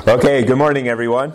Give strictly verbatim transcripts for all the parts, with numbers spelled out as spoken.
Okay, good morning, everyone.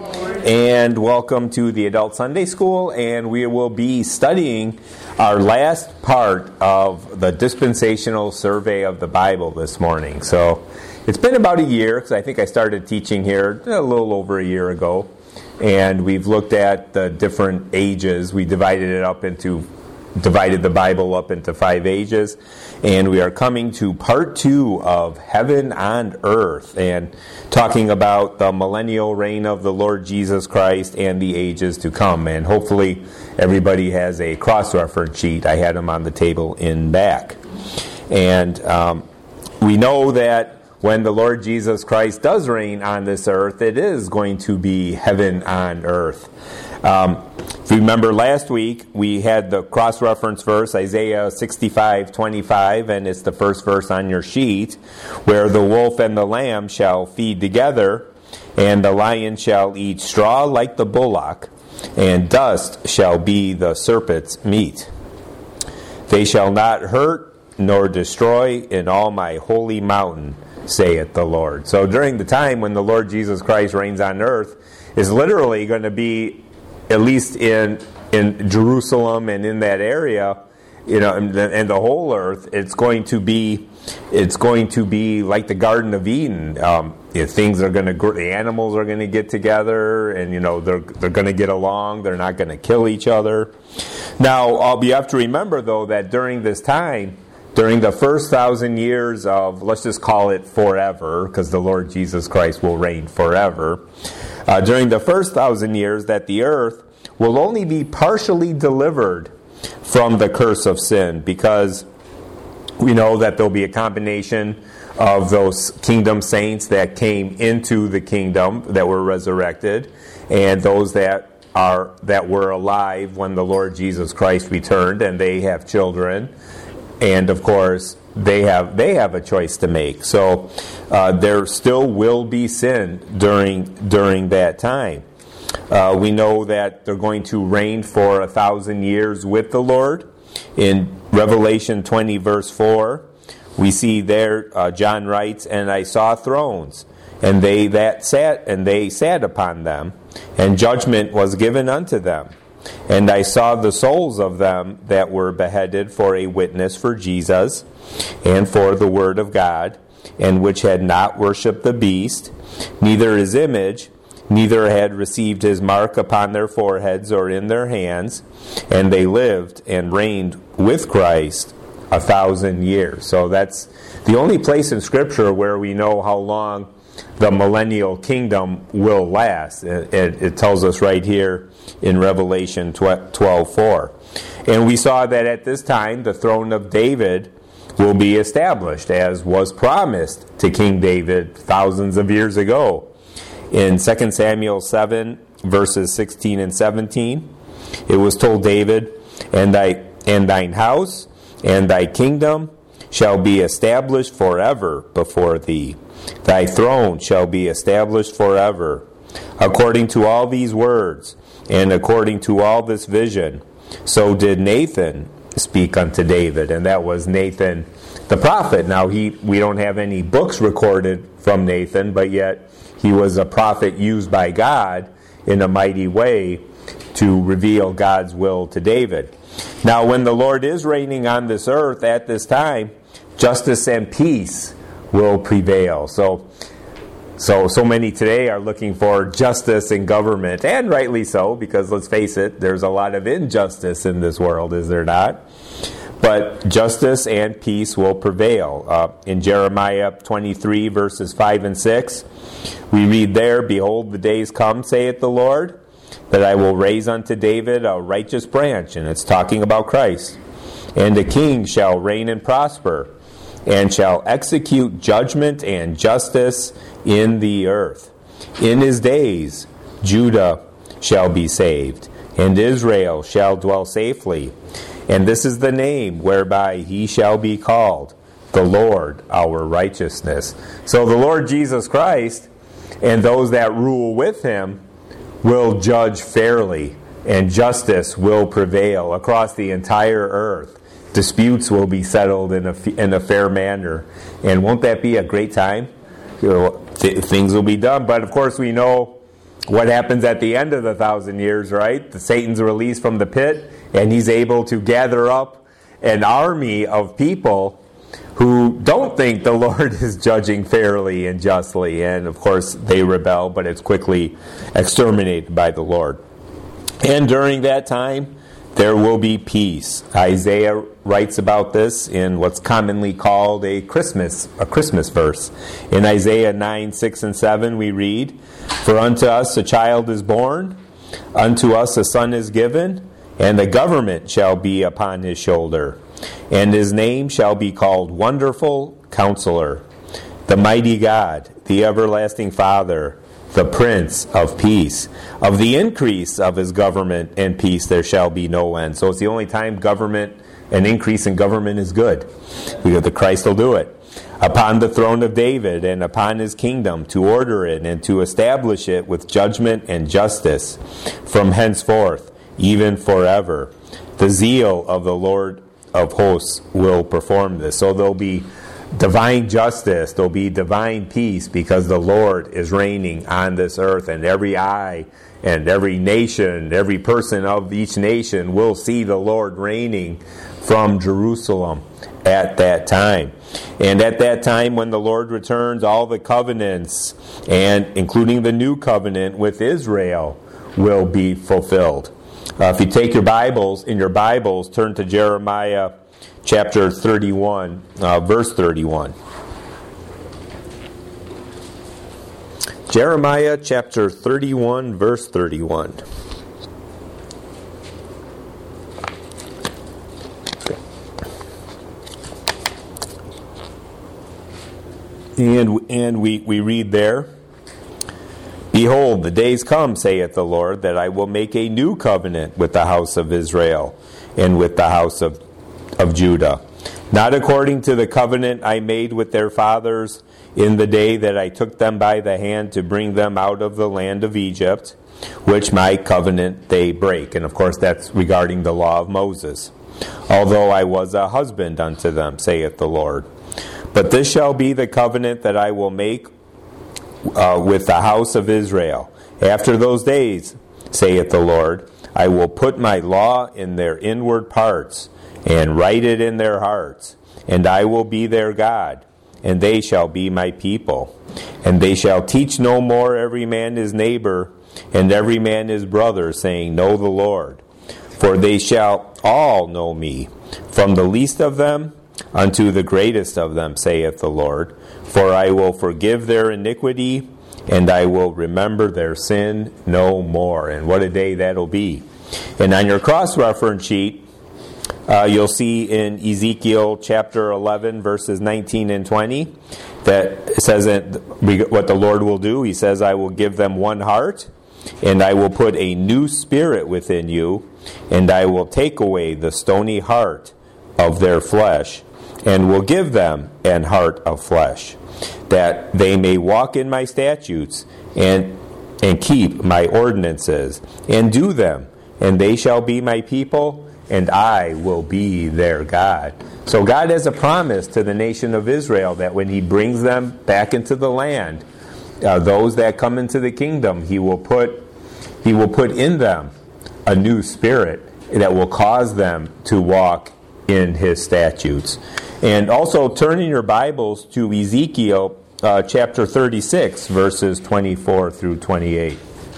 And welcome to the Adult Sunday School, and we will be studying our last part of the dispensational survey of the Bible this morning. So it's been about a year, because I think I started teaching here a little over a year ago, and we've looked at the different ages. We divided it up into divided the Bible up into five ages, and we are coming to part two of Heaven on Earth, and talking about the millennial reign of the Lord Jesus Christ and the ages to come. And hopefully everybody has a cross-reference sheet. I had them on the table in back. And um, we know that when the Lord Jesus Christ does reign on this earth, it is going to be heaven on earth. Um, if you remember last week, we had the cross-reference verse, Isaiah sixty-five twenty-five, and it's the first verse on your sheet, where the wolf and the lamb shall feed together, and the lion shall eat straw like the bullock, and dust shall be the serpent's meat. They shall not hurt nor destroy in all my holy mountain, saith the Lord. So during the time when the Lord Jesus Christ reigns on earth, is literally going to be, at least in in Jerusalem and in that area, you know, and the, and the whole earth, it's going to be, it's going to be like the Garden of Eden. Um, you know, things are going to, the animals are going to get together, and you know they're they're going to get along. They're not going to kill each other. Now, uh, you have to remember though that during this time, during the first thousand years of, let's just call it forever, because the Lord Jesus Christ will reign forever. Uh, during the first thousand years, that the earth will only be partially delivered from the curse of sin, because we know that there'll be a combination of those kingdom saints that came into the kingdom that were resurrected, and those that are that were alive when the Lord Jesus Christ returned, and they have children. And of course, they have they have a choice to make. So uh, there still will be sin during during that time. Uh, we know that they're going to reign for a thousand years with the Lord. In Revelation twenty, verse four, we see there uh, John writes, "And I saw thrones, and they that sat, and they sat upon them, and judgment was given unto them. And I saw the souls of them that were beheaded for a witness for Jesus, and for the word of God, and which had not worshipped the beast, neither his image, neither had received his mark upon their foreheads or in their hands, and they lived and reigned with Christ a thousand years." So that's the only place in Scripture where we know how long the millennial kingdom will last. It, it, it tells us right here in Revelation twelve four. And we saw that at this time the throne of David will be established, as was promised to King David thousands of years ago. In Second Samuel seven, verses sixteen and seventeen, it was told David, and thy and thine house and thy kingdom shall be established forever before thee. Thy throne shall be established forever. According to all these words, and according to all this vision, so did Nathan speak unto David. And that was Nathan the prophet. Now, he we don't have any books recorded from Nathan, but yet he was a prophet used by God in a mighty way to reveal God's will to David. Now, when the Lord is reigning on this earth at this time, justice and peace will prevail. So, so, so many today are looking for justice in government, and rightly so, because let's face it, there's a lot of injustice in this world, is there not? But justice and peace will prevail. Uh, in Jeremiah twenty-three, verses five and six, we read there, "Behold, the days come, saith the Lord, that I will raise unto David a righteous branch," and it's talking about Christ, "and a king shall reign and prosper, and shall execute judgment and justice in the earth. In his days Judah shall be saved, and Israel shall dwell safely. And this is the name whereby he shall be called, the Lord our righteousness." So the Lord Jesus Christ and those that rule with him will judge fairly, and justice will prevail across the entire earth. Disputes will be settled in a, in a fair manner. And won't that be a great time? th- things will be done. But of course, we know what happens at the end of the thousand years, right? The Satan's released from the pit, and he's able to gather up an army of people who don't think the Lord is judging fairly and justly. And of course, they rebel, but it's quickly exterminated by the Lord. And during that time, there will be peace. Isaiah writes about this in what's commonly called a Christmas a Christmas verse. In Isaiah nine, six, and seven, we read, "For unto us a child is born, unto us a son is given, and the government shall be upon his shoulder. And his name shall be called Wonderful Counselor, the Mighty God, the Everlasting Father, the Prince of Peace. Of the increase of his government and peace there shall be no end." So it's the only time government, an increase in government is good. Because the Christ will do it. "Upon the throne of David and upon his kingdom, to order it and to establish it with judgment and justice from henceforth, even forever. The zeal of the Lord of hosts will perform this." So there'll be divine justice, there'll be divine peace, because the Lord is reigning on this earth, and every eye and every nation, every person of each nation will see the Lord reigning from Jerusalem at that time. And at that time, when the Lord returns, all the covenants, and including the new covenant with Israel, will be fulfilled. Uh, if you take your Bibles, in your Bibles, turn to Jeremiah chapter thirty-one, uh, verse thirty-one. Jeremiah chapter thirty-one, verse thirty-one. And, and we, we read there, "Behold, the days come, saith the Lord, that I will make a new covenant with the house of Israel and with the house of, of Judah, not according to the covenant I made with their fathers in the day that I took them by the hand to bring them out of the land of Egypt, which my covenant they break." And of course that's regarding the law of Moses. "Although I was a husband unto them, saith the Lord. But this shall be the covenant that I will make uh, with the house of Israel. After those days, saith the Lord, I will put my law in their inward parts, and write it in their hearts. And I will be their God, and they shall be my people. And they shall teach no more every man his neighbor, and every man his brother, saying, Know the Lord. For they shall all know me, from the least of them unto the greatest of them, saith the Lord. For I will forgive their iniquity, and I will remember their sin no more." And what a day that'll be. And on your cross-reference sheet, uh, you'll see in Ezekiel chapter eleven, verses nineteen and twenty, that it says that what the Lord will do. He says, "I will give them one heart, and I will put a new spirit within you, and I will take away the stony heart of their flesh, and will give them an heart of flesh, that they may walk in my statutes, and and keep my ordinances, and do them, and they shall be my people, and I will be their God." So God has a promise to the nation of Israel that when He brings them back into the land, uh, those that come into the kingdom, He will put He will put in them a new spirit that will cause them to walk in His statutes. And also turn in your Bibles to Ezekiel uh, chapter thirty-six, verses twenty-four through twenty-eight.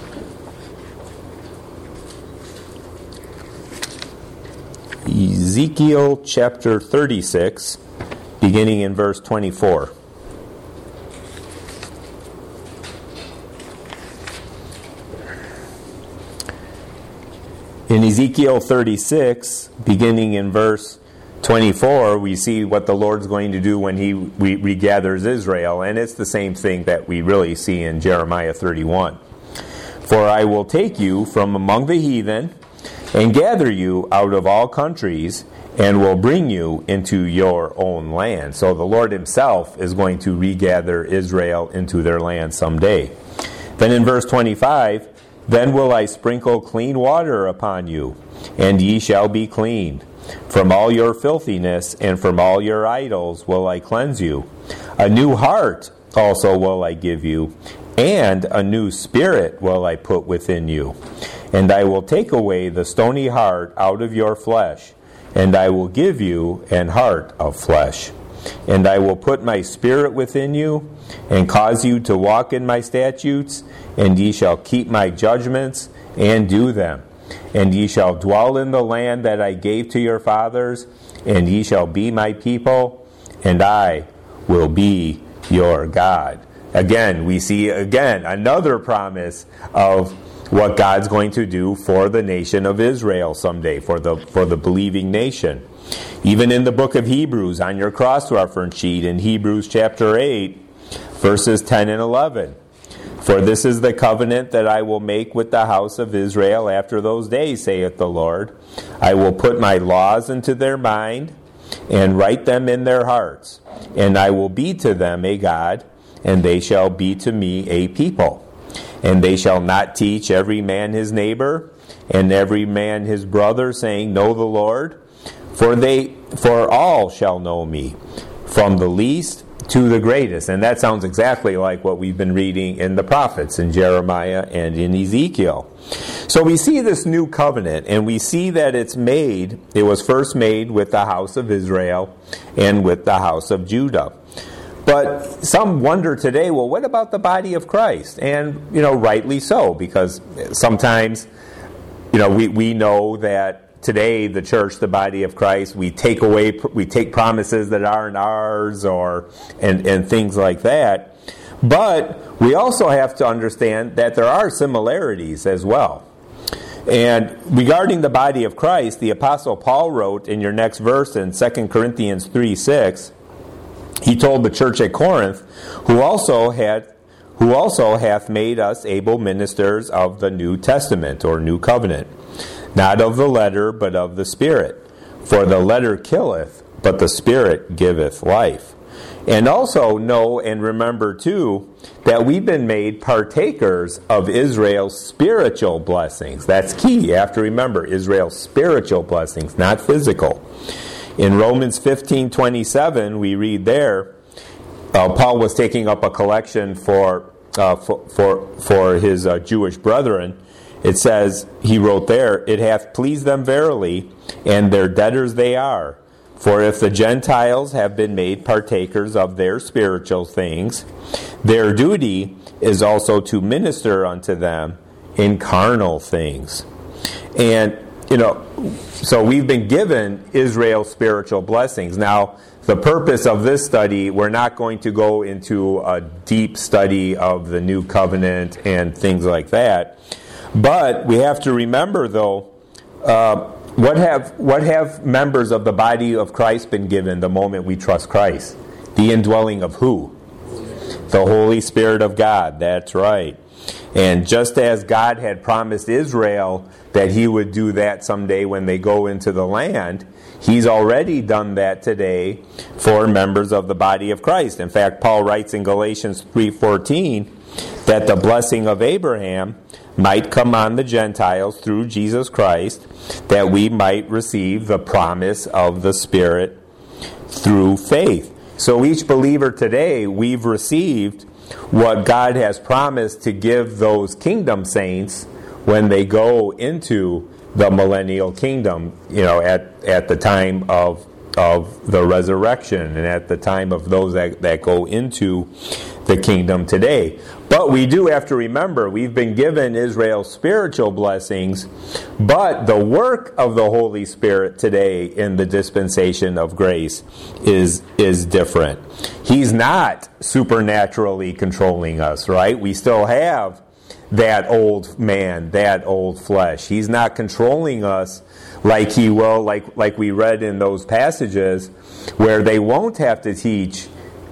Ezekiel chapter thirty-six, beginning in verse twenty-four. In Ezekiel thirty-six, beginning in verse twenty-four, we see what the Lord's going to do when He re- regathers Israel, and it's the same thing that we really see in Jeremiah thirty-one. "For I will take you from among the heathen, and gather you out of all countries, and will bring you into your own land." So the Lord Himself is going to regather Israel into their land someday. Then in verse twenty-five, "Then will I sprinkle clean water upon you, and ye shall be clean. From all your filthiness and from all your idols will I cleanse you. A new heart also will I give you, and a new spirit will I put within you. And I will take away the stony heart out of your flesh, and I will give you an heart of flesh. And I will put my spirit within you, and cause you to walk in my statutes, and ye shall keep my judgments, and do them. And ye shall dwell in the land that I gave to your fathers, and ye shall be my people, and I will be your God. Again, we see again another promise of what God's going to do for the nation of Israel someday, for the for the believing nation. Even in the book of Hebrews, on your cross-reference sheet, in Hebrews chapter eight, verses ten and eleven. For this is the covenant that I will make with the house of Israel after those days, saith the Lord. I will put my laws into their mind, and write them in their hearts. And I will be to them a God, and they shall be to me a people. And they shall not teach every man his neighbor, and every man his brother, saying, Know the Lord. For they, for all shall know me, from the least to the greatest. And that sounds exactly like what we've been reading in the prophets, in Jeremiah and in Ezekiel. So we see this new covenant, and we see that it's made, it was first made with the house of Israel and with the house of Judah. But some wonder today, well, what about the body of Christ? And, you know, rightly so, because sometimes, you know, we, we know that today the church, the body of Christ, we take away, we take promises that aren't ours, or and, and things like that. But we also have to understand that there are similarities as well. And regarding the body of Christ, the Apostle Paul wrote in your next verse in Second Corinthians three six, he told the church at Corinth, who also had who also hath made us able ministers of the New Testament, or New Covenant, not of the letter, but of the Spirit. For the letter killeth, but the Spirit giveth life. And also know and remember, too, that we've been made partakers of Israel's spiritual blessings. That's key. You have to remember Israel's spiritual blessings, not physical. In Romans fifteen twenty-seven, we read there, uh, Paul was taking up a collection for uh, for, for, for his uh, Jewish brethren. It says, he wrote there, It hath pleased them verily, and their debtors they are. For if the Gentiles have been made partakers of their spiritual things, their duty is also to minister unto them in carnal things. And, you know, so we've been given Israel's spiritual blessings. Now, the purpose of this study, we're not going to go into a deep study of the New Covenant and things like that. But we have to remember, though, uh, what have what have members of the body of Christ been given the moment we trust Christ? The indwelling of who? The Holy Spirit of God. That's right. And just as God had promised Israel that He would do that someday when they go into the land, He's already done that today for members of the body of Christ. In fact, Paul writes in Galatians three fourteen that the blessing of Abraham might come on the Gentiles through Jesus Christ, that we might receive the promise of the Spirit through faith. So each believer today, we've received what God has promised to give those kingdom saints when they go into the millennial kingdom, you know, at, at the time of of the resurrection and at the time of those that, that go into the kingdom today. But we do have to remember, we've been given Israel's spiritual blessings, but the work of the Holy Spirit today in the dispensation of grace is, is different. He's not supernaturally controlling us, right? We still have that old man, that old flesh. He's not controlling us like he will, like like we read in those passages where they won't have to teach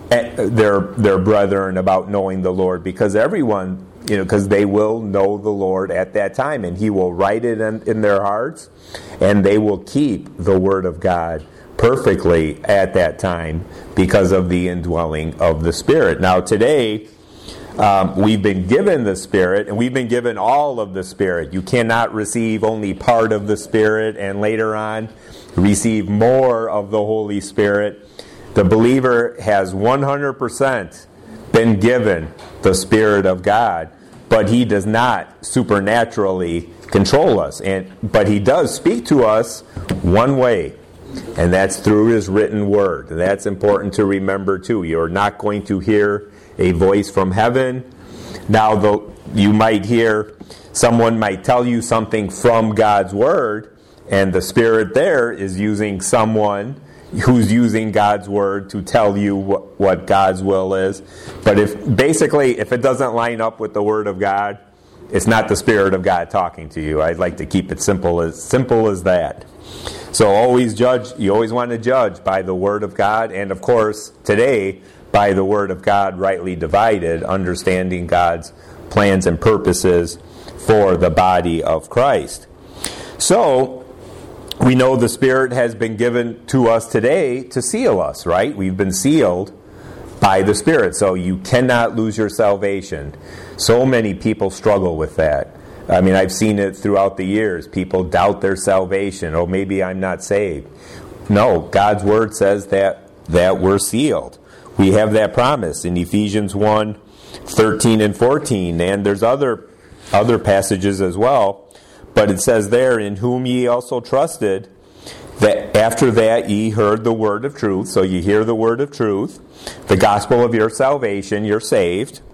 their their brethren about knowing the Lord, because everyone, you know, because they will know the Lord at that time, and He will write it in, in their hearts, and they will keep the Word of God perfectly at that time because of the indwelling of the Spirit. Now today, Um, we've been given the Spirit, and we've been given all of the Spirit. You cannot receive only part of the Spirit and later on receive more of the Holy Spirit. The believer has one hundred percent been given the Spirit of God, but He does not supernaturally control us. And but He does speak to us one way, and that's through His written Word. And that's important to remember too. You're not going to hear a voice from heaven. Now, the, you might hear, someone might tell you something from God's Word, and the Spirit there is using someone who's using God's Word to tell you what, what God's will is. But if basically, if it doesn't line up with the Word of God, it's not the Spirit of God talking to you. I'd like to keep it simple as simple as that. So always judge, you always want to judge by the Word of God, and of course, today, by the Word of God rightly divided, understanding God's plans and purposes for the body of Christ. So, we know the Spirit has been given to us today to seal us, right? We've been sealed by the Spirit, so you cannot lose your salvation. So many people struggle with that. I mean, I've seen it throughout the years. People doubt their salvation. Oh, maybe I'm not saved. No, God's Word says that, that we're sealed. We have that promise in Ephesians one, thirteen and fourteen, and there's other other passages as well. But it says there, in whom ye also trusted, that after that ye heard the word of truth. So you hear the word of truth, the gospel of your salvation, you're saved.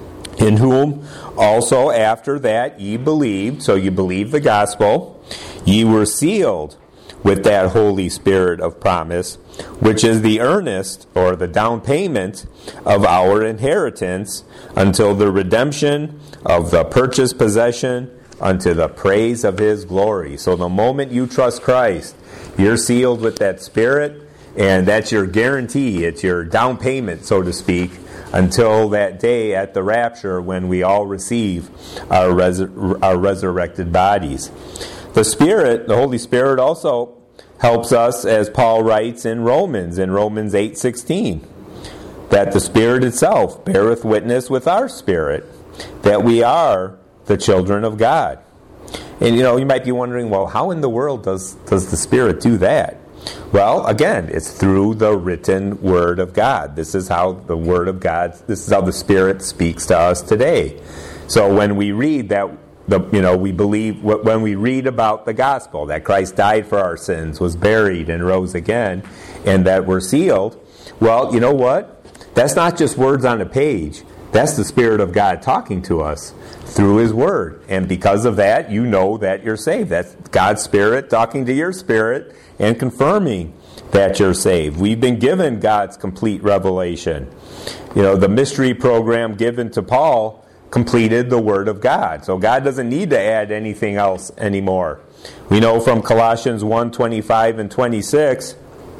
In whom also after that ye believed, so you believe the gospel, ye were sealed with that Holy Spirit of promise, which is the earnest or the down payment of our inheritance until the redemption of the purchased possession unto the praise of His glory. So the moment you trust Christ, you're sealed with that Spirit, and that's your guarantee. It's your down payment, so to speak, until that day at the rapture when we all receive our, resur- our resurrected bodies. The Spirit, the Holy Spirit also helps us, as Paul writes in Romans, in Romans eight sixteen, that the Spirit itself beareth witness with our spirit that we are the children of God. And you know, you might be wondering, well, how in the world does, does the Spirit do that? Well, again, it's through the written Word of God. This is how the Word of God, this is how the Spirit speaks to us today. So when we read that, the you know, we believe, when we read about the gospel, that Christ died for our sins, was buried, and rose again, and that we're sealed, well, you know what? That's not just words on a page. That's the Spirit of God talking to us through His Word. And because of that, you know that you're saved. That's God's Spirit talking to your spirit and confirming that you're saved. We've been given God's complete revelation. You know, the mystery program given to Paul completed the Word of God. So God doesn't need to add anything else anymore. We know from Colossians one, twenty-five and twenty-six,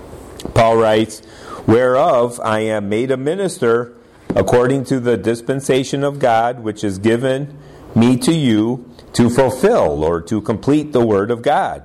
Paul writes, whereof I am made a minister according to the dispensation of God, which is given me to you to fulfill or to complete the word of God,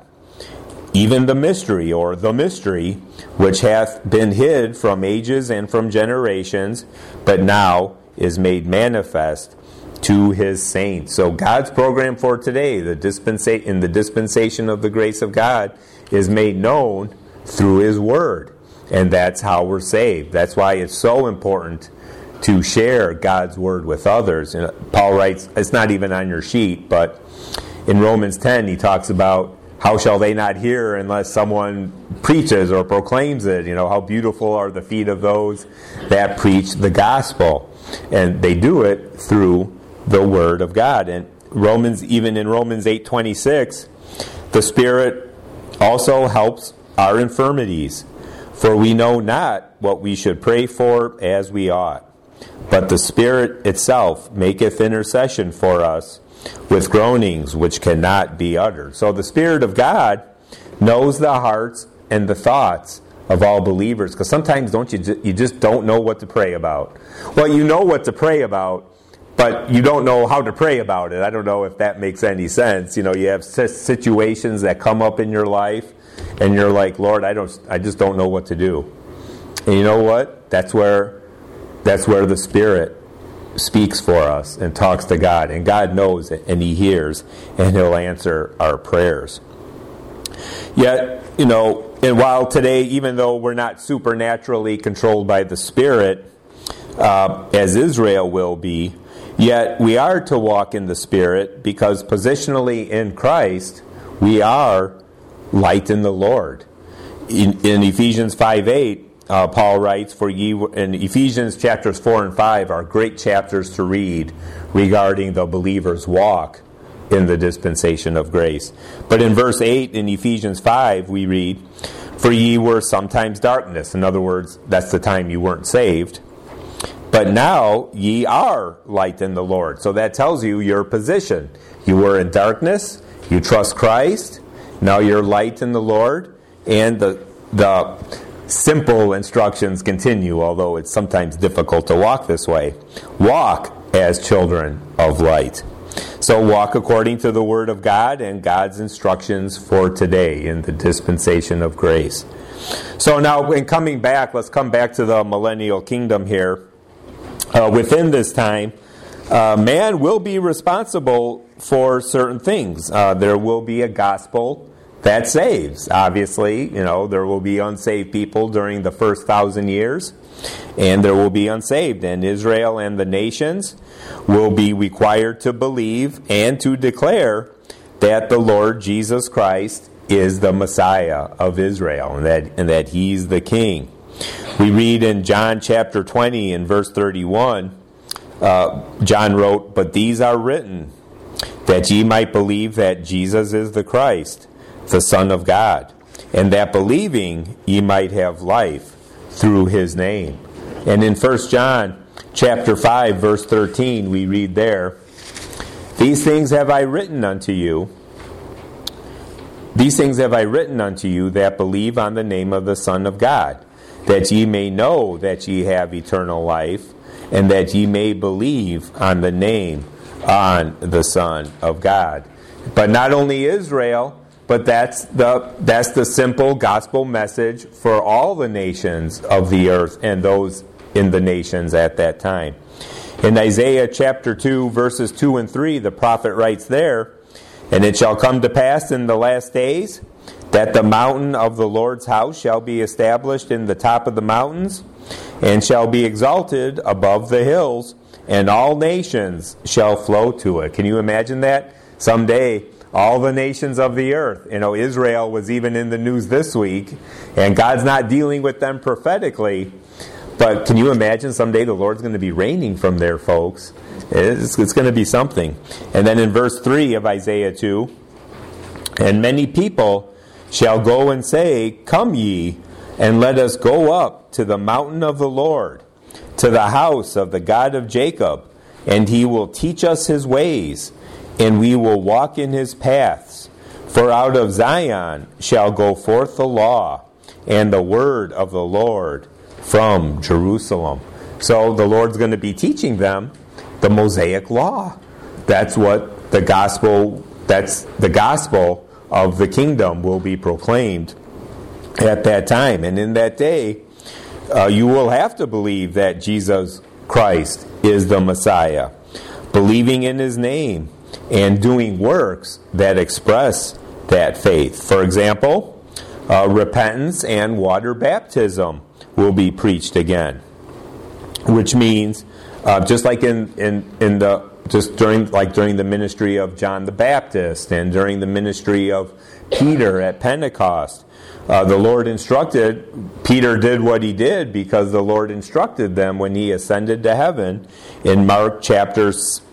even the mystery or the mystery, which hath been hid from ages and from generations, but now is made manifest to His saints. So God's program for today, the dispensa- in the dispensation of the grace of God, is made known through His Word. And that's how we're saved. That's why it's so important to share God's Word with others. And Paul writes, it's not even on your sheet, but in Romans ten he talks about how shall they not hear unless someone preaches or proclaims it. You know, how beautiful are the feet of those that preach the gospel. And they do it through the Word of God. And Romans, even in Romans eight twenty-six, the Spirit also helps our infirmities. For we know not what we should pray for as we ought, but the Spirit itself maketh intercession for us with groanings which cannot be uttered. So the Spirit of God knows the hearts and the thoughts of all believers. Because sometimes don't you ju- you just don't know what to pray about. Well, you know what to pray about, but you don't know how to pray about it. I don't know if that makes any sense. You know, you have situations that come up in your life, and you're like, Lord, I don't, I just don't know what to do. And you know what? That's where, that's where the Spirit speaks for us and talks to God, and God knows it, and He hears, and He'll answer our prayers. Yet, you know, and while today, even though we're not supernaturally controlled by the Spirit, uh, as Israel will be. Yet we are to walk in the Spirit because positionally in Christ, we are light in the Lord. In, in Ephesians five eight, uh, Paul writes, "For ye," in Ephesians chapters four and five are great chapters to read regarding the believer's walk in the dispensation of grace. But in verse eight in Ephesians five, we read, "For ye were sometimes darkness." In other words, that's the time you weren't saved. "But now ye are light in the Lord." So that tells you your position. You were in darkness, you trust Christ, now you're light in the Lord, and the the simple instructions continue, although it's sometimes difficult to walk this way. Walk as children of light. So walk according to the Word of God and God's instructions for today in the dispensation of grace. So now, in coming back, let's come back to the millennial kingdom here. Uh, within this time, uh, man will be responsible for certain things. Uh, there will be a gospel that saves. Obviously, you know, there will be unsaved people during the first thousand years, and there will be unsaved. And Israel and the nations will be required to believe and to declare that the Lord Jesus Christ is the Messiah of Israel, and that, and that He's the King. We read in John chapter twenty and verse thirty-one, uh, John wrote, "But these are written, that ye might believe that Jesus is the Christ, the Son of God, and that believing ye might have life through His name." And in First John chapter five, verse thirteen, we read there, "These things have I written unto you, These things have I written unto you that believe on the name of the Son of God, that ye may know that ye have eternal life, and that ye may believe on the name on the Son of God." But not only Israel, but that's the that's the simple gospel message for all the nations of the earth and those in the nations at that time. In Isaiah chapter two, verses two and three, the prophet writes there, "And it shall come to pass in the last days that the mountain of the Lord's house shall be established in the top of the mountains, and shall be exalted above the hills, and all nations shall flow to it." Can you imagine that? Someday, all the nations of the earth, you know, Israel was even in the news this week, and God's not dealing with them prophetically, but can you imagine someday the Lord's going to be reigning from there, folks? It's, it's going to be something. And then in verse three of Isaiah two, "And many people shall go and say, Come ye, and let us go up to the mountain of the Lord, to the house of the God of Jacob, and He will teach us His ways, and we will walk in His paths. For out of Zion shall go forth the law, and the word of the Lord from Jerusalem." So the Lord's going to be teaching them the Mosaic law. That's what the gospel, that's the gospel of the kingdom will be proclaimed at that time. And in that day, uh, you will have to believe that Jesus Christ is the Messiah, believing in His name and doing works that express that faith. For example, uh, repentance and water baptism will be preached again, which means uh, just like in, in, in the just during like during the ministry of John the Baptist and during the ministry of Peter at Pentecost, uh, the Lord instructed, Peter did what he did because the Lord instructed them when he ascended to heaven in Mark chapter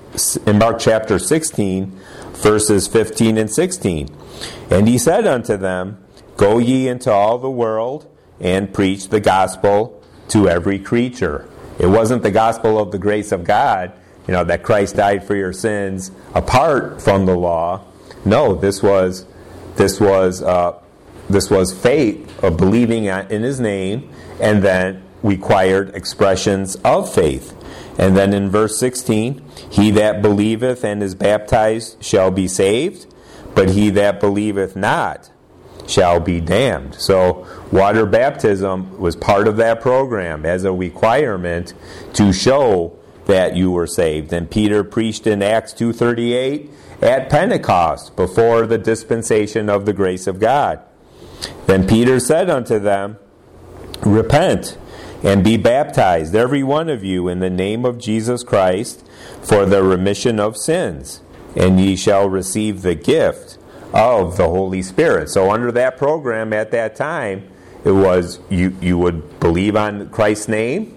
in Mark chapter sixteen, verses fifteen and sixteen. "And he said unto them, Go ye into all the world and preach the gospel to every creature." It wasn't the gospel of the grace of God, you know, that Christ died for your sins apart from the law. No, this was this was uh, this was faith of believing in His name, and then required expressions of faith. And then in verse sixteen, "He that believeth and is baptized shall be saved, but he that believeth not shall be damned." So water baptism was part of that program as a requirement to show that you were saved. And Peter preached in Acts two thirty-eight at Pentecost before the dispensation of the grace of God. "Then Peter said unto them, Repent, and be baptized, every one of you, in the name of Jesus Christ, for the remission of sins, and ye shall receive the gift of the Holy Spirit. So under that program at that time, it was you, you would believe on Christ's name,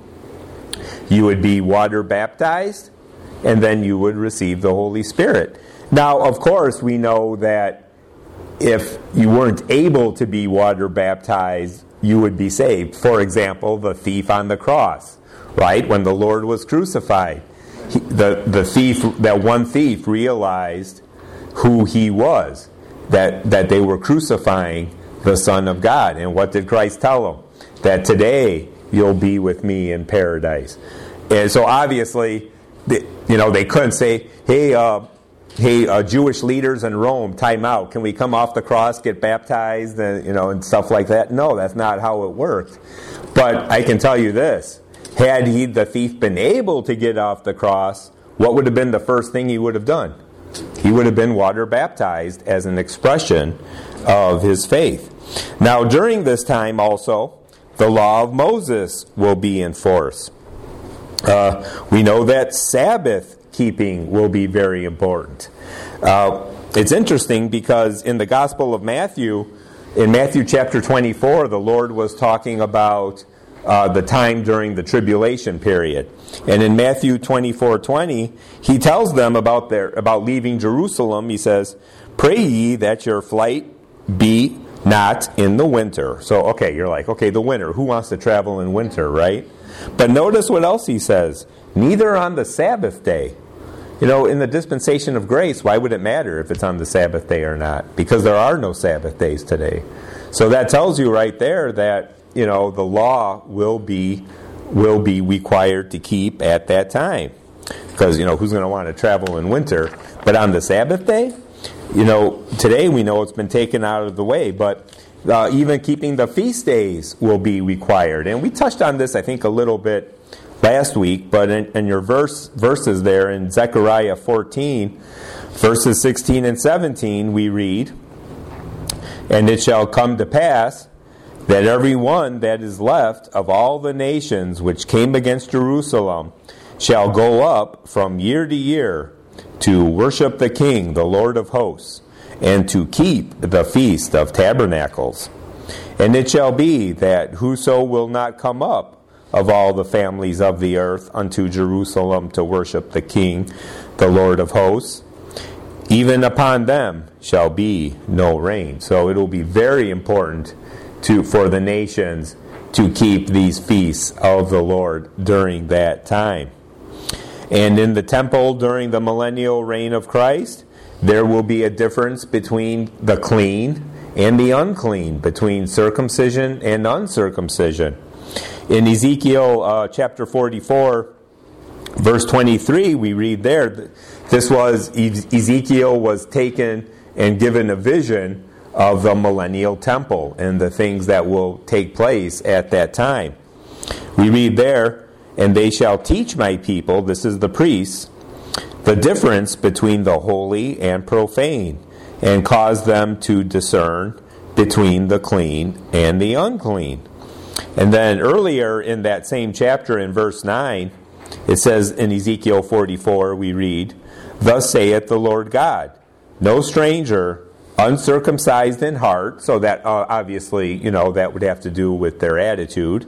you would be water baptized, and then you would receive the Holy Spirit. Now, of course, we know that if you weren't able to be water baptized, you would be saved. For example, the thief on the cross, right? When the Lord was crucified, he, the, the thief, that one thief realized who he was, that, that they were crucifying the Son of God. And what did Christ tell him? That today you'll be with me in paradise. And so obviously, you know, they couldn't say, hey, uh, hey, uh, Jewish leaders in Rome, time out. Can we come off the cross, get baptized, and you know, and stuff like that? No, that's not how it worked. But I can tell you this: had he, the thief, been able to get off the cross, what would have been the first thing he would have done? He would have been water baptized as an expression of his faith. Now, during this time, also, the law of Moses will be in force. Uh, we know that Sabbath keeping will be very important. Uh, it's interesting because in the Gospel of Matthew, in Matthew chapter twenty-four, the Lord was talking about uh, the time during the tribulation period. And in Matthew twenty-four twenty, he tells them about their about leaving Jerusalem. He says, "Pray ye that your flight be not in the winter." So, okay, you're like, okay, the winter. Who wants to travel in winter, right? But notice what else he says. Neither on the Sabbath day. You know, in the dispensation of grace, why would it matter if it's on the Sabbath day or not? Because there are no Sabbath days today. So that tells you right there that, you know, the law will be will be required to keep at that time. Because, you know, who's going to want to travel in winter? But on the Sabbath day, you know, today we know it's been taken out of the way, but uh, even keeping the feast days will be required. And we touched on this, I think, a little bit last week, but in, in your verse verses there in Zechariah fourteen, verses sixteen and seventeen, we read, "And it shall come to pass that every one that is left of all the nations which came against Jerusalem shall go up from year to year to worship the King, the Lord of hosts, and to keep the feast of tabernacles. And it shall be that whoso will not come up of all the families of the earth unto Jerusalem to worship the King, the Lord of hosts, even upon them shall be no rain." So it will be very important to for the nations to keep these feasts of the Lord during that time. And in the temple during the millennial reign of Christ, there will be a difference between the clean and the unclean, between circumcision and uncircumcision. In Ezekiel uh, chapter forty-four, verse twenty-three, we read there, this was, Ezekiel was taken and given a vision of the millennial temple and the things that will take place at that time. We read there, "And they shall teach my people," this is the priests, "the difference between the holy and profane, and cause them to discern between the clean and the unclean." And then earlier in that same chapter in verse nine, it says in Ezekiel forty-four, we read, "Thus saith the Lord God, no stranger, uncircumcised in heart," so that uh, obviously, you know, that would have to do with their attitude,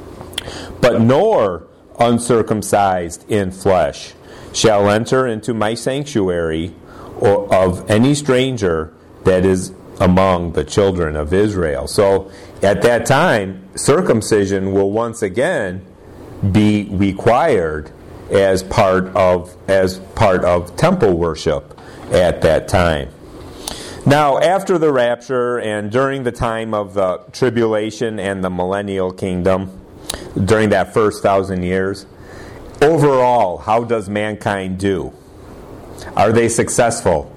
"but nor uncircumcised in flesh shall enter into my sanctuary, or of any stranger that is among the children of Israel." So at that time, circumcision will once again be required as part of as part of temple worship at that time. Now, after the rapture and during the time of the tribulation and the millennial kingdom, during that first thousand years, overall, how does mankind do? Are they successful?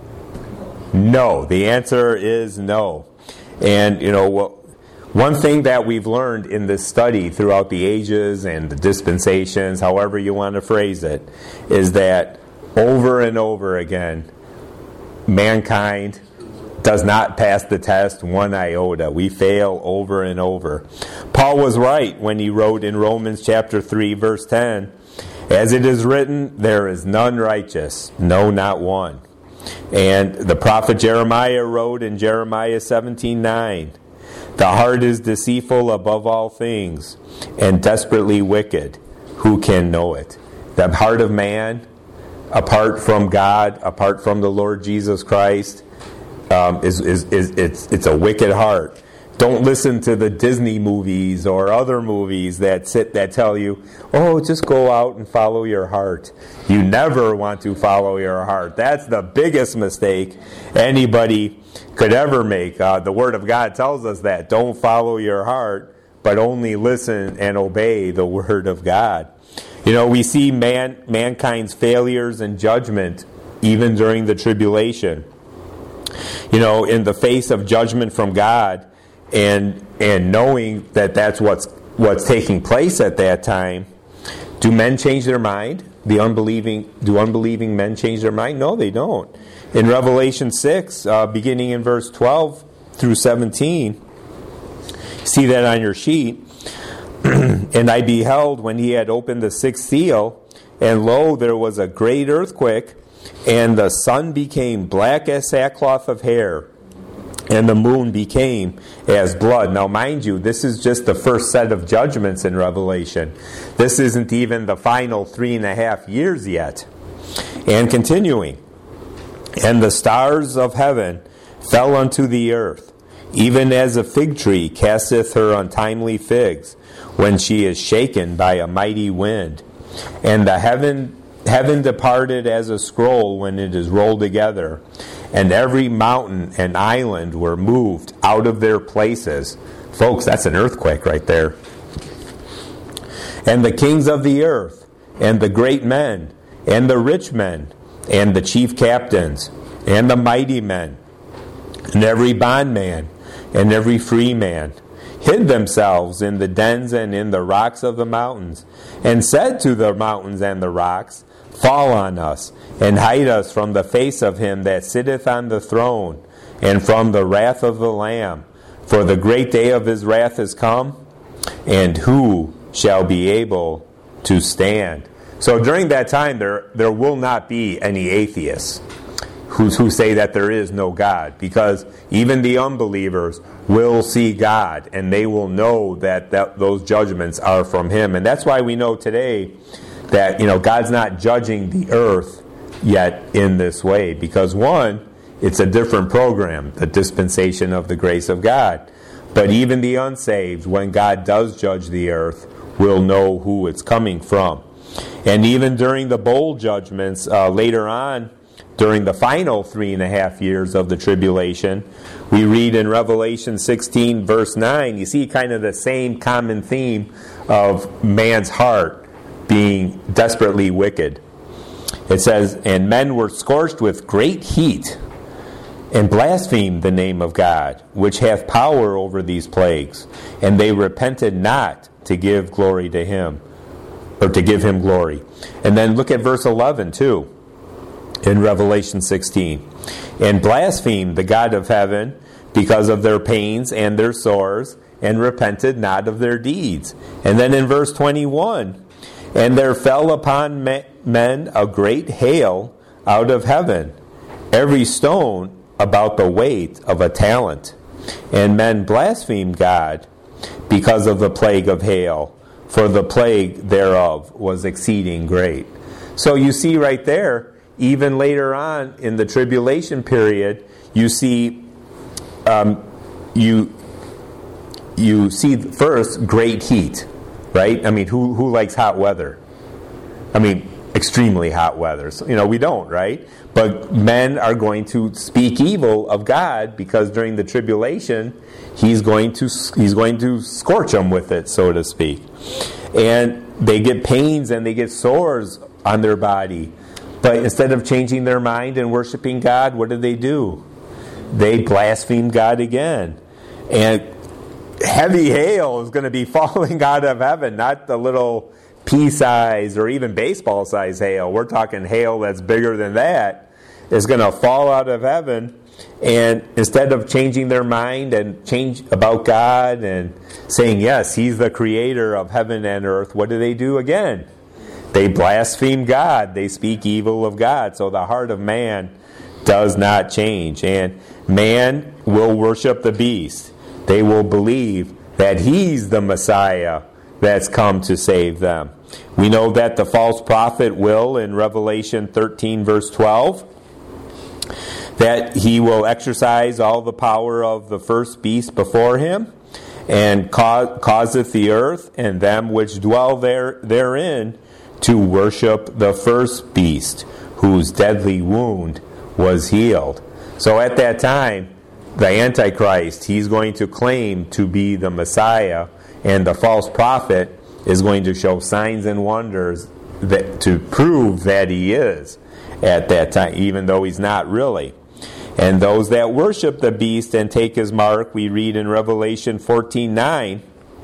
No. The answer is no. And, you know, what one thing that we've learned in this study throughout the ages and the dispensations, however you want to phrase it, is that over and over again, mankind does not pass the test one iota. We fail over and over. Paul was right when he wrote in Romans chapter three, verse ten, "As it is written, there is none righteous, no, not one." And the prophet Jeremiah wrote in Jeremiah seventeen nine, "The heart is deceitful above all things, and desperately wicked. Who can know it?" The heart of man, apart from God, apart from the Lord Jesus Christ, um, is, is, is it's, it's a wicked heart. Don't listen to the Disney movies or other movies that sit that tell you, oh, just go out and follow your heart. You never want to follow your heart. That's the biggest mistake anybody could ever make. Uh, the Word of God tells us that. Don't follow your heart, but only listen and obey the Word of God. You know, we see man mankind's failures and judgment even during the tribulation. You know, in the face of judgment from God, and and knowing that that's what's what's taking place at that time, do men change their mind? The unbelieving do unbelieving men change their mind? No, they don't. In Revelation six, uh, beginning in verse twelve through seventeen, see that on your sheet. "And I beheld when he had opened the sixth seal, and lo, there was a great earthquake, and the sun became black as sackcloth of hair, and the moon became as blood." Now, mind you, this is just the first set of judgments in Revelation. This isn't even the final three and a half years yet. And continuing, "And the stars of heaven fell unto the earth, even as a fig tree casteth her untimely figs, when she is shaken by a mighty wind. And the heaven heaven departed as a scroll when it is rolled together, and every mountain and island were moved out of their places." Folks, that's an earthquake right there. "And the kings of the earth, and the great men, and the rich men, and the chief captains, and the mighty men, and every bondman, and every free man, hid themselves in the dens and in the rocks of the mountains, and said to the mountains and the rocks, Fall on us, and hide us from the face of him that sitteth on the throne, and from the wrath of the Lamb. For the great day of his wrath is come, and who shall be able to stand?" So during that time, there, there will not be any atheists who, who say that there is no God, because even the unbelievers will see God, and they will know that, that those judgments are from him. And that's why we know today that, you know, God's not judging the earth yet in this way, because one, it's a different program, the dispensation of the grace of God. But even the unsaved, when God does judge the earth, will know who it's coming from. And even during the bowl judgments uh, later on, during the final three and a half years of the tribulation, we read in Revelation sixteen, verse nine, you see kind of the same common theme of man's heart being desperately wicked. It says, "And men were scorched with great heat, and blasphemed the name of God, which hath power over these plagues. And they repented not to give glory to him," or to give him glory. And then look at verse eleven too, in Revelation sixteen. "And blasphemed the God of heaven because of their pains and their sores, and repented not of their deeds." And then in verse twenty-one, "And there fell upon men a great hail out of heaven, every stone about the weight of a talent. And men blasphemed God because of the plague of hail, for the plague thereof was exceeding great." So you see right there, even later on in the tribulation period, you see um, you you see first great heat, right? I mean, who who likes hot weather? I mean, extremely hot weather. So, you know, we don't, right? But men are going to speak evil of God because during the tribulation, he's going to he's going to scorch them with it, so to speak. And they get pains and they get sores on their body. But instead of changing their mind and worshiping God, what do they do? They blaspheme God again. And heavy hail is going to be falling out of heaven, not the little pea-size or even baseball-size hail. We're talking hail that's bigger than that. is going to fall out of heaven, and instead of changing their mind and change about God and saying, yes, He's the creator of heaven and earth, what do they do again? They blaspheme God. They speak evil of God. So the heart of man does not change. And man will worship the beast. They will believe that he's the Messiah that's come to save them. We know that the false prophet will, in Revelation thirteen, verse twelve, that he will exercise all the power of the first beast before him, and ca- causeth the earth and them which dwell there therein to worship the first beast, whose deadly wound was healed. So at that time, the Antichrist, he's going to claim to be the Messiah, and the false prophet is going to show signs and wonders that, to prove that he is at that time, even though he's not really. And those that worship the beast and take his mark, we read in Revelation fourteen nine,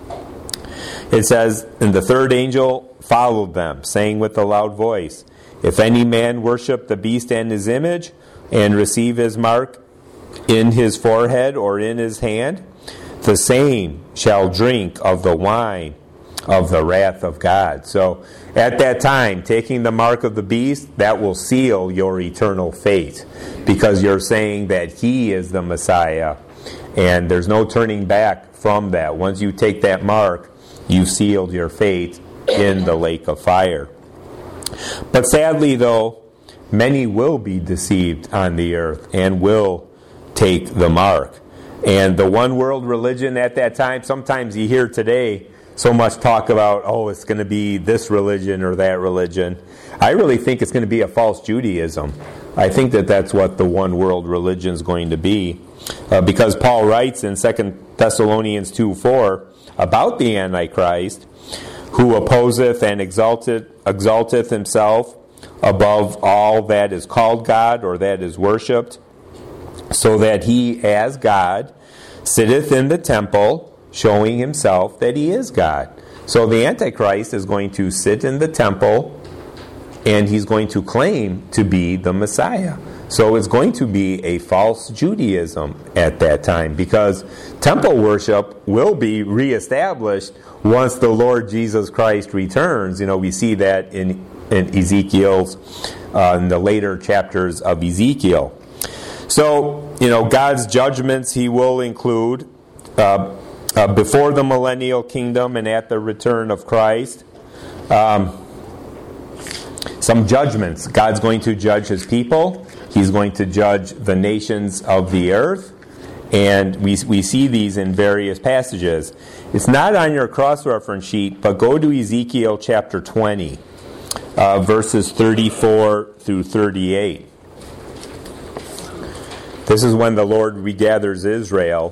it says, and the third angel followed them, saying with a loud voice, if any man worship the beast and his image, and receive his mark in his forehead or in his hand, the same shall drink of the wine of the wrath of God. So at that time, taking the mark of the beast, that will seal your eternal fate, because you're saying that he is the Messiah, and there's no turning back from that. Once you take that mark, you've sealed your fate in the lake of fire. But sadly, though, many will be deceived on the earth and will take the mark. And the one world religion at that time, sometimes you hear today so much talk about, oh, it's going to be this religion or that religion. I really think it's going to be a false Judaism. I think that that's what the one world religion is going to be. Uh, because Paul writes in Second Thessalonians two four about the Antichrist, who opposeth and exalteth, exalteth himself above all that is called God or that is worshipped, so that he, as God, sitteth in the temple, showing himself that he is God. So the Antichrist is going to sit in the temple, and he's going to claim to be the Messiah. So it's going to be a false Judaism at that time, because temple worship will be reestablished once the Lord Jesus Christ returns. You know, we see that in, in Ezekiel's, uh, in the later chapters of Ezekiel. So, you know, God's judgments he will include uh, uh, before the millennial kingdom and at the return of Christ. Um, some judgments. God's going to judge his people. He's going to judge the nations of the earth. And we we see these in various passages. It's not on your cross-reference sheet, but go to Ezekiel chapter twenty, uh, verses thirty-four through thirty-eight. This is when the Lord regathers Israel.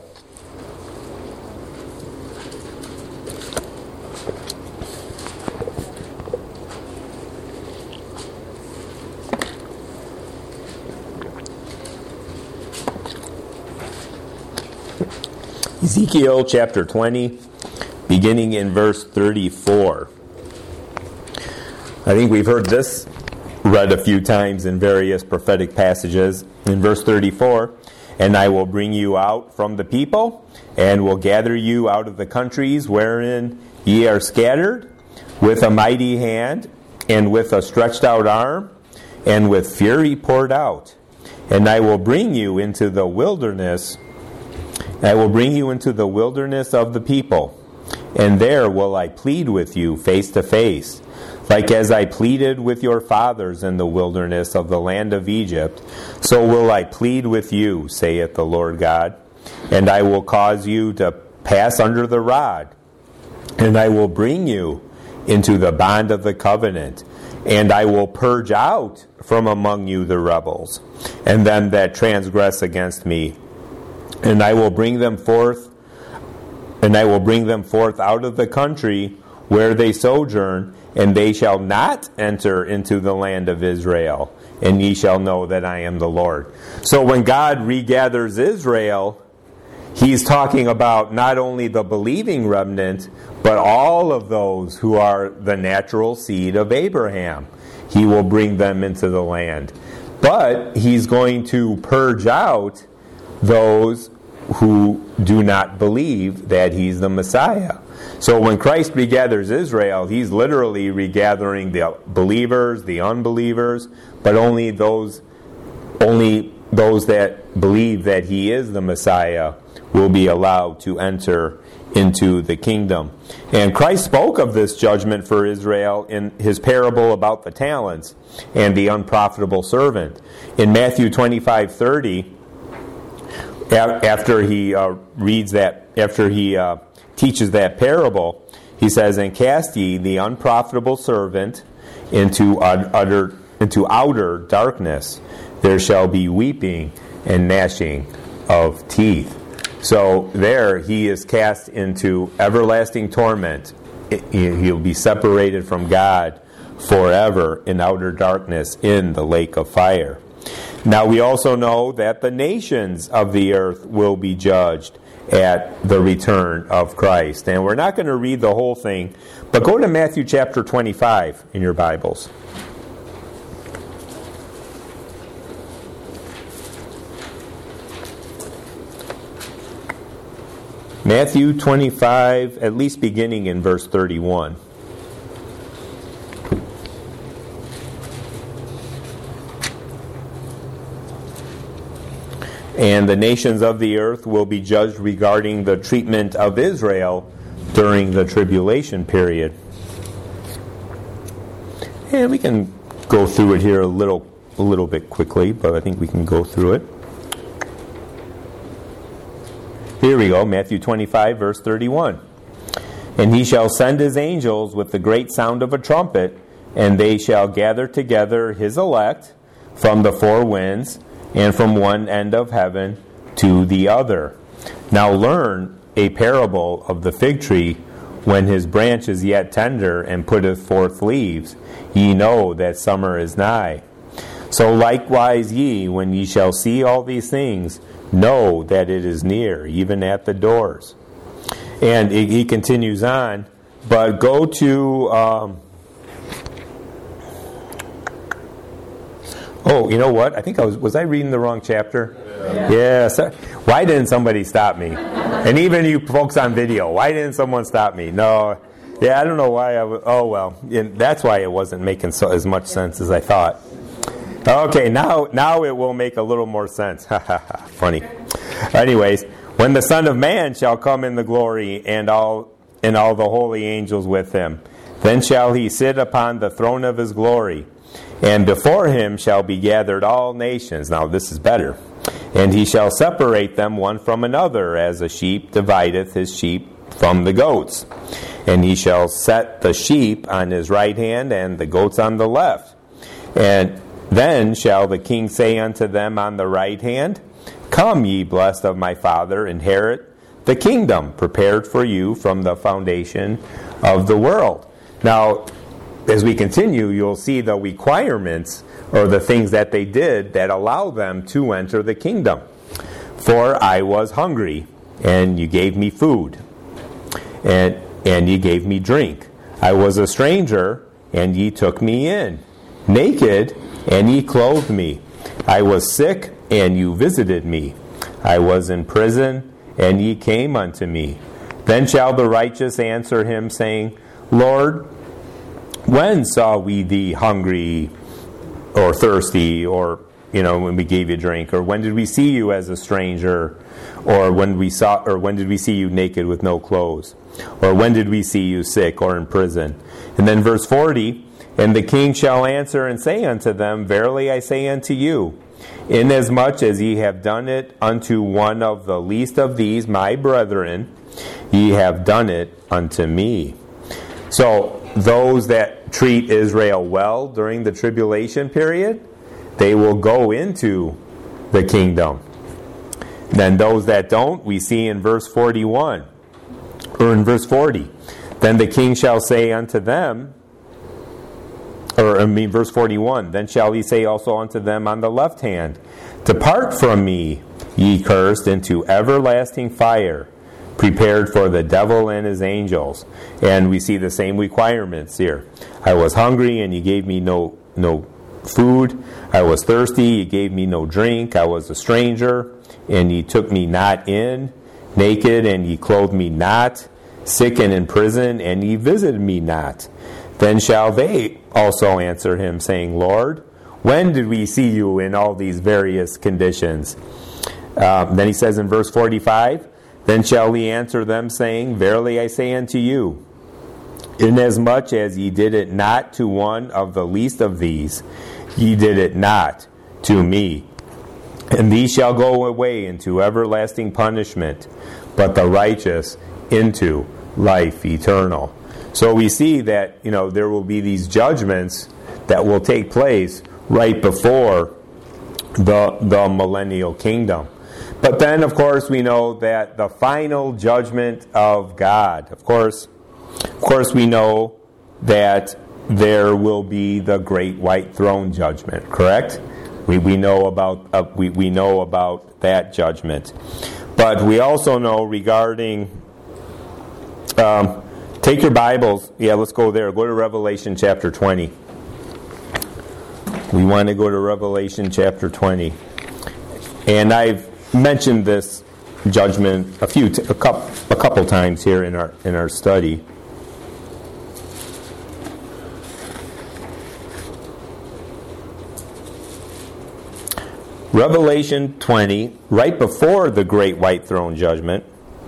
Ezekiel chapter twenty, beginning in verse thirty-four. I think we've heard this read a few times in various prophetic passages. In verse thirty-four, and I will bring you out from the people, and will gather you out of the countries wherein ye are scattered, with a mighty hand, and with a stretched out arm, and with fury poured out. And I will bring you into the wilderness, I will bring you into the wilderness of the people, and there will I plead with you face to face, like as I pleaded with your fathers in the wilderness of the land of Egypt, so will I plead with you, saith the Lord God. And I will cause you to pass under the rod, and I will bring you into the bond of the covenant, and I will purge out from among you the rebels, and them that transgress against me. And I will bring them forth, and I will bring them forth out of the country where they sojourn, and they shall not enter into the land of Israel, and ye shall know that I am the Lord. So when God regathers Israel, he's talking about not only the believing remnant, but all of those who are the natural seed of Abraham. He will bring them into the land. but he's going to purge out those who do not believe that he's the Messiah. So when Christ regathers Israel, he's literally regathering the believers, the unbelievers, but only those only those that believe that he is the Messiah will be allowed to enter into the kingdom. And Christ spoke of this judgment for Israel in his parable about the talents and the unprofitable servant. In Matthew twenty-five thirty, after he uh, reads that, after he uh, teaches that parable, he says, "And cast ye the unprofitable servant into utter, into outer darkness. There shall be weeping and gnashing of teeth." So there he is cast into everlasting torment. He'll be separated from God forever in outer darkness in the lake of fire. Now we also know that the nations of the earth will be judged at the return of Christ. And we're not going to read the whole thing, but go to Matthew chapter twenty-five in your Bibles. Matthew twenty-five, at least beginning in verse thirty-one. And the nations of the earth will be judged regarding the treatment of Israel during the tribulation period. And we can go through it here a little, a little bit quickly, but I think we can go through it. Here we go, Matthew twenty-five, verse thirty-one. "And he shall send his angels with the great sound of a trumpet, and they shall gather together his elect from the four winds, and from one end of heaven to the other. Now learn a parable of the fig tree. When his branch is yet tender, and putteth forth leaves, ye know that summer is nigh. So likewise ye, when ye shall see all these things, know that it is near, even at the doors." And he continues on, but go to... Um, oh, you know what? I think I was... Was I reading the wrong chapter? Yeah. yeah so, why didn't somebody stop me? And even you folks on video, why didn't someone stop me? No. Yeah, I don't know why I was... Oh, well. And that's why it wasn't making so, as much sense as I thought. Okay, now now it will make a little more sense. Funny. Anyways, "When the Son of Man shall come in the glory, and all and all the holy angels with him, then shall he sit upon the throne of his glory, and before him shall be gathered all nations." Now this is better. "And he shall separate them one from another, as a sheep divideth his sheep from the goats. And he shall set the sheep on his right hand, and the goats on the left. And then shall the king say unto them on the right hand, Come, ye blessed of my Father, inherit the kingdom prepared for you from the foundation of the world." Now, as we continue, you'll see the requirements, or the things that they did that allow them to enter the kingdom. "For I was hungry, and you gave me food, and, and ye gave me drink. I was a stranger, and ye took me in. Naked, and ye clothed me. I was sick, and you visited me. I was in prison, and ye came unto me. Then shall the righteous answer him, saying, Lord, when saw we thee hungry or thirsty, or, you know, when we gave you drink? Or when did we see you as a stranger? Or when we saw, or when did we see you naked with no clothes? Or when did we see you sick or in prison?" And then verse forty, "And the king shall answer and say unto them, Verily I say unto you, inasmuch as ye have done it unto one of the least of these my brethren, ye have done it unto me." So those that treat Israel well during the tribulation period, they will go into the kingdom. Then those that don't, we see in verse forty-one, or in verse forty, "Then the king shall say unto them," or I mean verse forty-one, "Then shall he say also unto them on the left hand, Depart from me, ye cursed, into everlasting fire, prepared for the devil and his angels." And we see the same requirements here. "I was hungry, and ye gave me no no food, I was thirsty, ye gave me no drink. I was a stranger, and ye took me not in. Naked, and ye clothed me not. Sick and in prison, and ye visited me not. Then shall they also answer him, saying, Lord, when did we see you in all these various conditions? Um, then he says in verse forty-five, Then shall he answer them, saying, Verily I say unto you, inasmuch as ye did it not to one of the least of these, ye did it not to me. And these shall go away into everlasting punishment, but the righteous into life eternal. So we see that, you know, there will be these judgments that will take place right before the the millennial kingdom. But then, of course, we know that the final judgment of God, of course, of course, we know that there will be the great white throne judgment. Correct? We we know about uh, we we know about that judgment, but we also know regarding. Um, take your Bibles. Yeah, let's go there. Go to Revelation chapter twenty. We want to go to Revelation chapter twenty, and I've mentioned this judgment a few, t- a couple, a couple times here in our in our study. Revelation twenty, right before the great white throne judgment,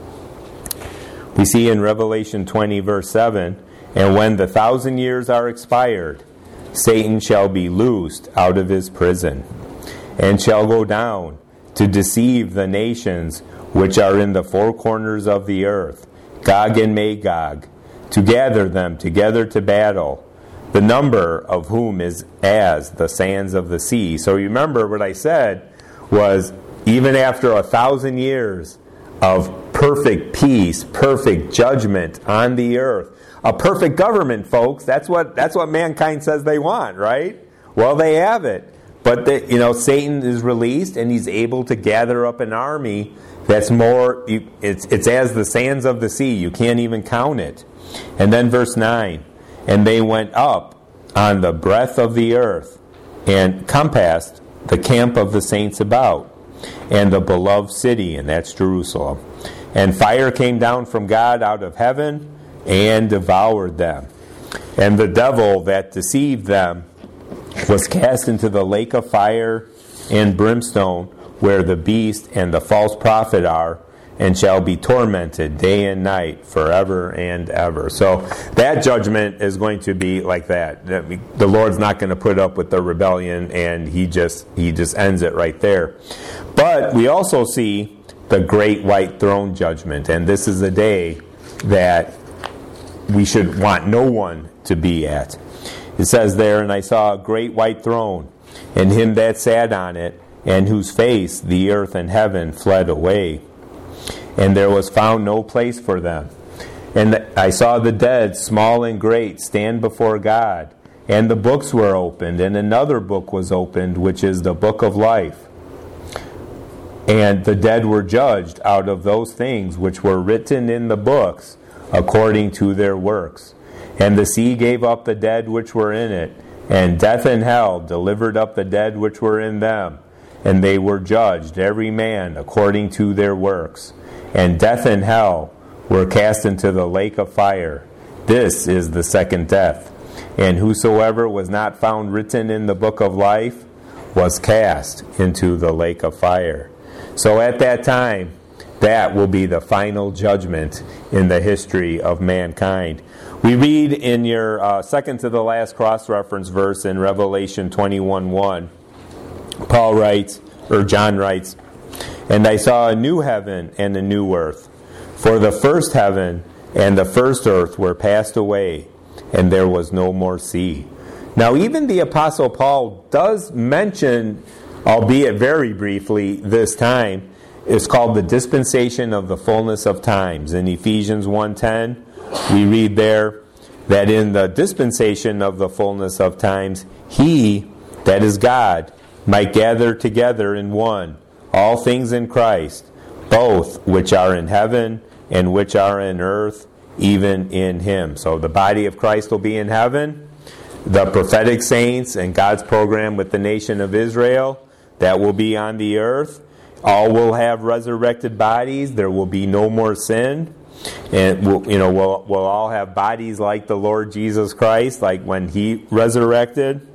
we see in Revelation twenty, verse seven, And when the thousand years are expired, Satan shall be loosed out of his prison, and shall go down to deceive the nations which are in the four corners of the earth, Gog and Magog, to gather them together to battle, the number of whom is as the sands of the sea. So remember what I said was, even after a thousand years of perfect peace, perfect judgment on the earth, a perfect government, folks, that's what that's what mankind says they want, right? Well, they have it. But the, you know, Satan is released, and he's able to gather up an army that's more, it's it's as the sands of the sea. You can't even count it. And then verse nine, And they went up on the breadth of the earth, and compassed the camp of the saints about, and the beloved city, and that's Jerusalem. And fire came down from God out of heaven, and devoured them. And the devil that deceived them was cast into the lake of fire and brimstone, where the beast and the false prophet are, and shall be tormented day and night forever and ever. So that judgment is going to be like that. The Lord's not going to put up with the rebellion, and he just he just ends it right there. But we also see the great white throne judgment, and this is a day that we should want no one to be at. It says there, And I saw a great white throne, and him that sat on it, and whose face the earth and heaven fled away, and there was found no place for them. And I saw the dead, small and great, stand before God, and the books were opened, and another book was opened, which is the book of life. And the dead were judged out of those things which were written in the books, according to their works. And the sea gave up the dead which were in it, and death and hell delivered up the dead which were in them. And they were judged, every man according to their works. And death and hell were cast into the lake of fire. This is the second death. And whosoever was not found written in the book of life was cast into the lake of fire. So at that time, that will be the final judgment in the history of mankind. We read in your uh, second to the last cross-reference verse in Revelation twenty-one one, Paul writes, or John writes, And I saw a new heaven and a new earth, for the first heaven and the first earth were passed away, and there was no more sea. Now even the Apostle Paul does mention, albeit very briefly this time, it's called the dispensation of the fullness of times. In Ephesians one ten, we read there that in the dispensation of the fullness of times, He, that is God, might gather together in one all things in Christ, both which are in heaven and which are in earth, even in Him. So the body of Christ will be in heaven. the prophetic saints and God's program with the nation of Israel that will be on the earth. All will have resurrected bodies. There will be no more sin. And we'll, you know, we'll, we'll all have bodies like the Lord Jesus Christ, like when He resurrected.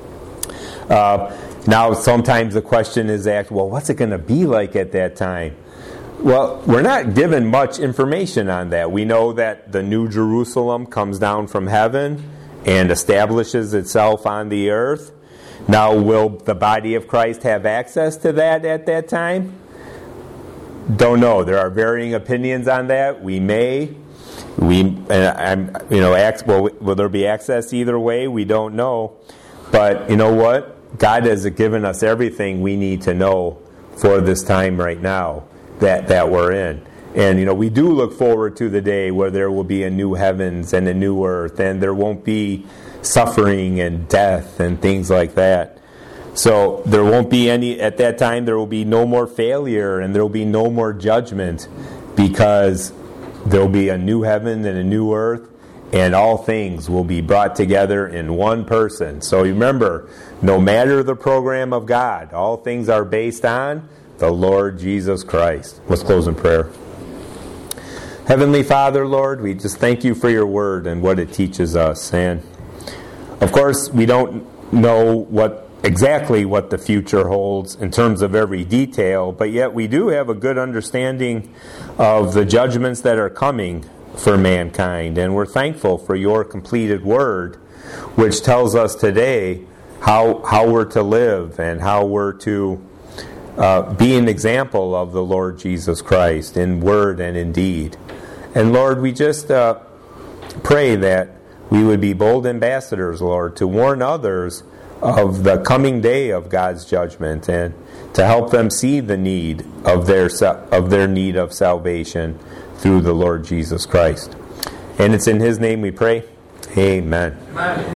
Uh, now, sometimes the question is asked, well, what's it going to be like at that time? Well, we're not given much information on that. We know that the New Jerusalem comes down from heaven and establishes itself on the earth. Now, will the body of Christ have access to that at that time? Don't know. There are varying opinions on that. We may. We, and I'm, you know, ac- will, will there be access either way? We don't know. But you know what? God has given us everything we need to know for this time right now that, that we're in. And, you know, we do look forward to the day where there will be a new heavens and a new earth, and there won't be suffering and death and things like that. So there won't be any, at that time there will be no more failure and there will be no more judgment, because there will be a new heaven and a new earth, and all things will be brought together in one person. So remember, no matter the program of God, all things are based on the Lord Jesus Christ. Let's close in prayer. Heavenly Father, Lord, we just thank you for your word and what it teaches us. And of course, we don't know what exactly what the future holds in terms of every detail, but yet we do have a good understanding of the judgments that are coming for mankind. And we're thankful for your completed word, which tells us today how, how we're to live and how we're to uh, be an example of the Lord Jesus Christ in word and in deed. And Lord, we just uh, pray that we would be bold ambassadors, Lord, to warn others of the coming day of God's judgment, and to help them see the need of their of their need of salvation through the Lord Jesus Christ. And it's in His name we pray. Amen. Amen.